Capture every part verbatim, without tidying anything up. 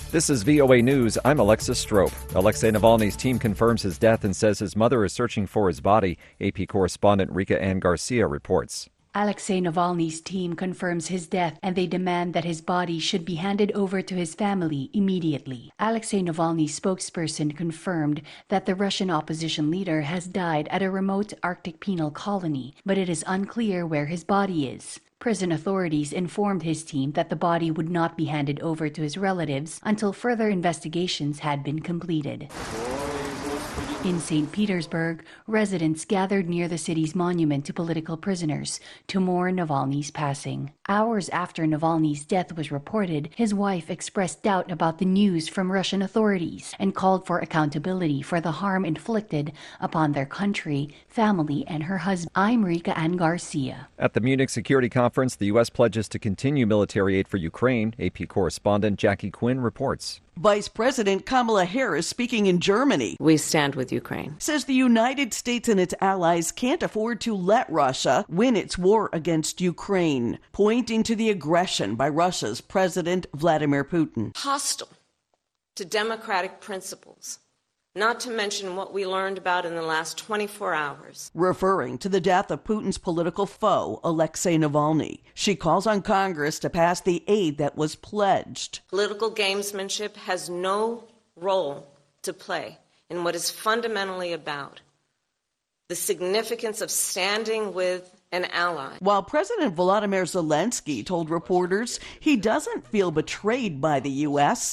This is V O A News. I'm Alexis Strope. Alexei Navalny's team confirms his death and says his mother is searching for his body. A P correspondent Rika Ann Garcia reports. Alexei Navalny's team confirms his death and they demand that his body should be handed over to his family immediately. Alexei Navalny's spokesperson confirmed that the Russian opposition leader has died at a remote Arctic penal colony, but it is unclear where his body is. Prison authorities informed his team that the body would not be handed over to his relatives until further investigations had been completed. In Saint Petersburg, residents gathered near the city's monument to political prisoners to mourn Navalny's passing. Hours after Navalny's death was reported, his wife expressed doubt about the news from Russian authorities and called for accountability for the harm inflicted upon their country, family, and her husband. I'm Rika Ann Garcia. At the Munich Security Conference, the U S pledges to continue military aid for Ukraine. A P correspondent Jackie Quinn reports. Vice President Kamala Harris, speaking in Germany, we stand with Ukraine, says the United States and its allies can't afford to let Russia win its war against Ukraine, pointing to the aggression by Russia's President Vladimir Putin. Hostile to democratic principles, not to mention what we learned about in the last twenty-four hours. Referring to the death of Putin's political foe, Alexei Navalny, she calls on Congress to pass the aid that was pledged. Political gamesmanship has no role to play in what is fundamentally about the significance of standing with an ally. While President Volodymyr Zelensky told reporters he doesn't feel betrayed by the U S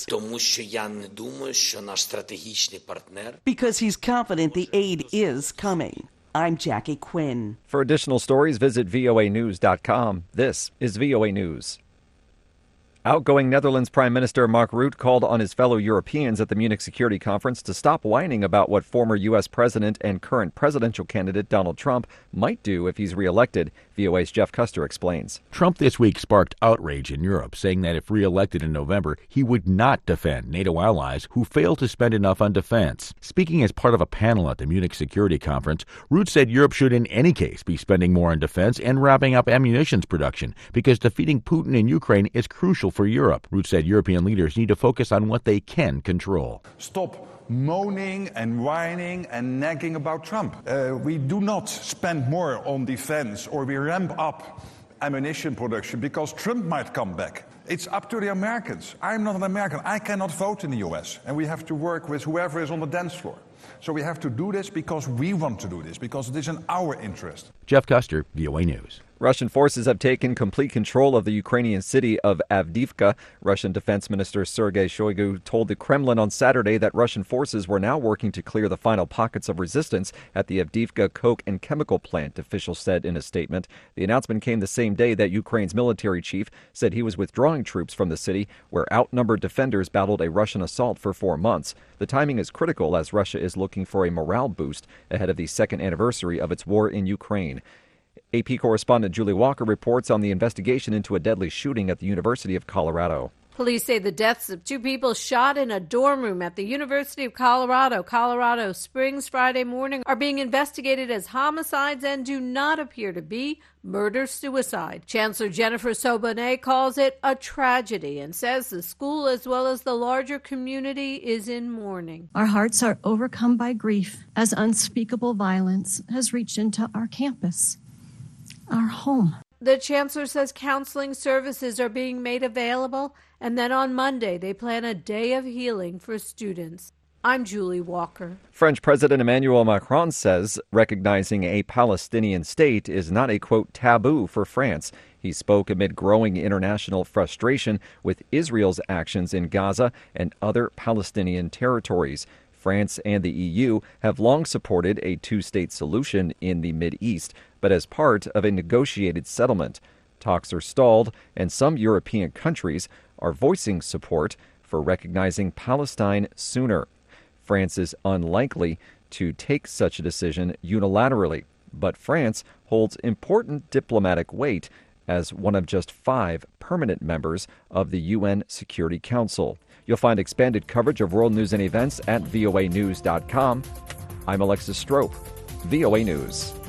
because he's confident the aid is coming. I'm Jackie Quinn. For additional stories, visit V O A news dot com. This is V O A News. Outgoing Netherlands Prime Minister Mark Rutte called on his fellow Europeans at the Munich Security Conference to stop whining about what former U S President and current presidential candidate Donald Trump might do if he's reelected. V O A's Jeff Custer explains. Trump this week sparked outrage in Europe, saying that if reelected in November, he would not defend NATO allies who failed to spend enough on defense. Speaking as part of a panel at the Munich Security Conference, Rutte said Europe should in any case be spending more on defense and wrapping up ammunition production because defeating Putin in Ukraine is crucial for Europe. Rutte said European leaders need to focus on what they can control. Stop moaning and whining and nagging about Trump. Uh, we do not spend more on defense or we ramp up ammunition production because Trump might come back. It's up to the Americans. I'm not an American. I cannot vote in the U S. And we have to work with whoever is on the dance floor. So we have to do this because we want to do this, because it is in our interest. Jeff Custer, V O A News. Russian forces have taken complete control of the Ukrainian city of Avdiivka. Russian Defense Minister Sergei Shoigu told the Kremlin on Saturday that Russian forces were now working to clear the final pockets of resistance at the Avdiivka coke and chemical plant, officials said in a statement. The announcement came the same day that Ukraine's military chief said he was withdrawing troops from the city, where outnumbered defenders battled a Russian assault for four months. The timing is critical as Russia is looking for a morale boost ahead of the second anniversary of its war in Ukraine. A P correspondent Julie Walker reports on the investigation into a deadly shooting at the University of Colorado. Police say the deaths of two people shot in a dorm room at the University of Colorado, Colorado Springs Friday morning are being investigated as homicides and do not appear to be murder-suicide. Chancellor Jennifer Sobonet calls it a tragedy and says the school as well as the larger community is in mourning. Our hearts are overcome by grief as unspeakable violence has reached into our campus, our home. The chancellor says counseling services are being made available, and then on Monday they plan a day of healing for students. I'm Julie Walker. French President Emmanuel Macron says recognizing a Palestinian state is not a, quote, taboo for France. He spoke amid growing international frustration with Israel's actions in Gaza and other Palestinian territories. France and the E U have long supported a two-state solution in the Mideast, but as part of a negotiated settlement. Talks are stalled, and some European countries are voicing support for recognizing Palestine sooner. France is unlikely to take such a decision unilaterally, but France holds important diplomatic weight as one of just five permanent members of the U N Security Council. You'll find expanded coverage of world news and events at V O A news dot com. I'm Alexis Strope, V O A News.